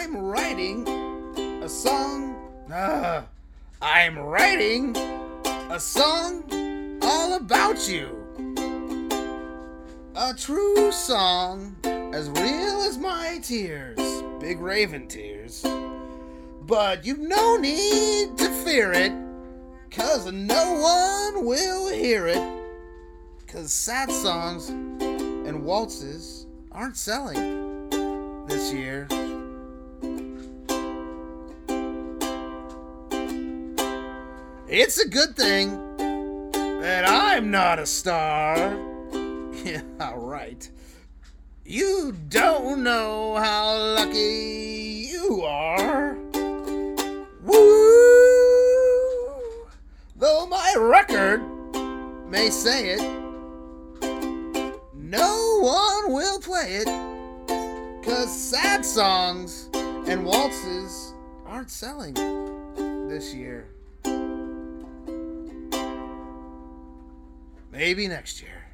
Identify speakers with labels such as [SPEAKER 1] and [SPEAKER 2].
[SPEAKER 1] I'm writing a song. I'm writing a song all about you. A true song as real as my tears, big raven tears. But you've no need to fear it, 'cause no one will hear it. 'Cause sad songs and waltzes aren't selling this year. It's a good thing that I'm not a star. Yeah, right. You don't know how lucky you are. Woo! Though my record may say it, no one will play it, 'cause sad songs and waltzes aren't selling this year. Maybe next year.